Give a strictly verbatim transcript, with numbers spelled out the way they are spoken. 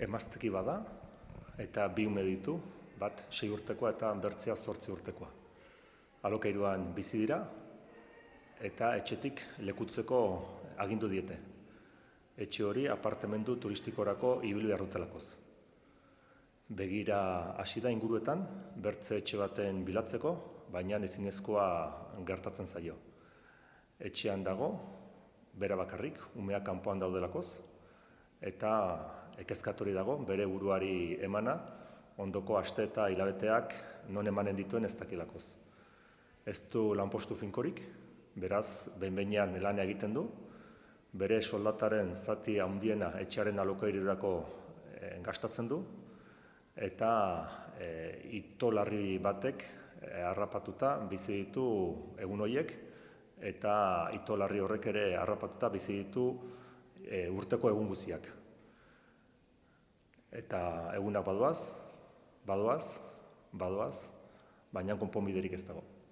emazteki bada, eta bi ume ditu, bat sei urtekoa eta bertzea zortzi urtekoa. Alokairuan bizi dira, eta etxetik lekutzeko agindu diete. Etxe hori apartamendu turistikorako ibili behar dutelakoz. Begira hasi da inguruetan, bertze etxe baten bilatzeko, baina ezinezkoa gertatzen zaio. Etxean dago, bera bakarrik, umeak kanpoan daudelakoz, eta ekezkatori dago, bere buruari emana, ondoko aste eta hilabeteak non emanen dituen ez dakilakoz. Ez du lanpostu finkorik, beraz, behin-behinean lan egiten du, bere soldataren zati handiena etxearen alokairurako e, gastatzen du, eta e, ito larri batek e, harrapatuta bizi ditu egun horiek, eta ito larri horrek ere harrapatuta bizi ditu e, urteko egun guztiak. Eta egunak badoaz, badoaz, badoaz, baina konponbiderik ez dago.